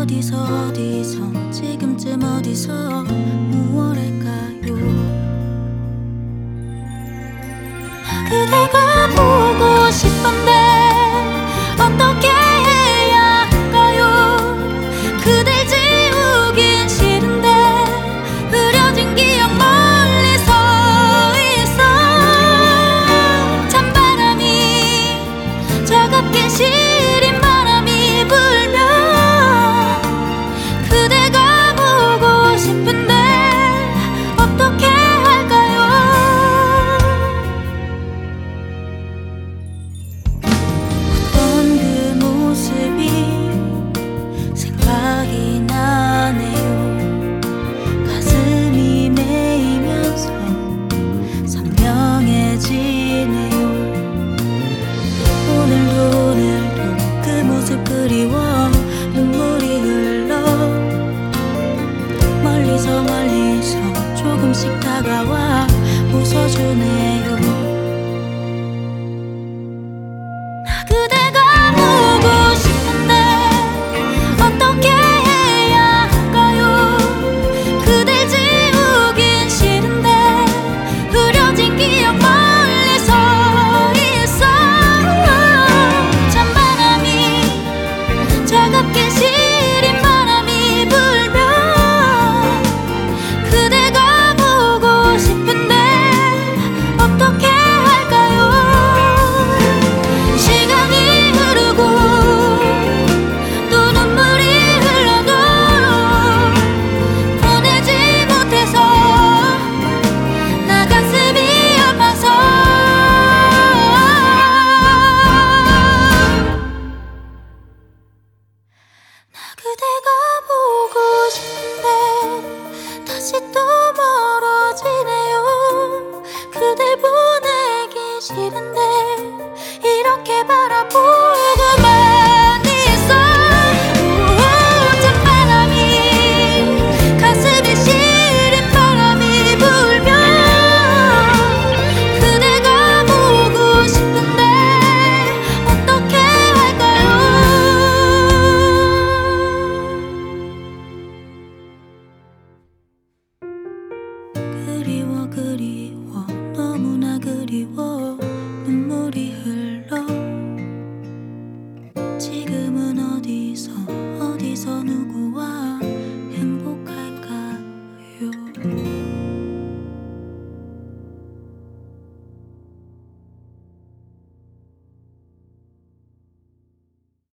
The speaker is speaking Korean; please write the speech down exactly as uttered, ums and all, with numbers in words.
어디서 어디서 지금쯤 어디서 무엇할까요? 그대가 보고 싶은데 어떻게 해야 할까요? 그댈 지우긴 싫은데 흐려진 기억 멀리 서 있어. 찬바람이 차갑게 시린 바람이 불면 그대가 보고 싶은데 어떻게 할까요? 어떤 그 모습이 생각이 나네요. 가슴이 메이면서 선명해지네요. 오늘도 오늘도 그 모습 그리워 눈물이 흘러 멀리서 멀리서 조금씩 다가와 웃어주네요. 나 그대가 보고 싶은데 어떻게 해야 할까요? 그댈 지우긴 싫은데 흐려진 기억 멀리 서 있어. 찬바람이 차갑게 시린 바람이 불면 그대가 보고 싶은데 어떻게 할까요? 시간이 흐르고 또 눈물이 흘러도 보내지 못해서 나 가슴이 아파서. 나 그대가 보고 싶은데 다시 또 멀어지네요. 그댈 보내기 싫은데 이렇게 바라보고만 있어. 오, 찬바람이 가슴에 시린 바람이 불면 그대가 보고 싶은데 어떻게 할까요? 그리워 그리워 너무나 그리워 눈물이 흘러 지금은 어디서 어디서 누구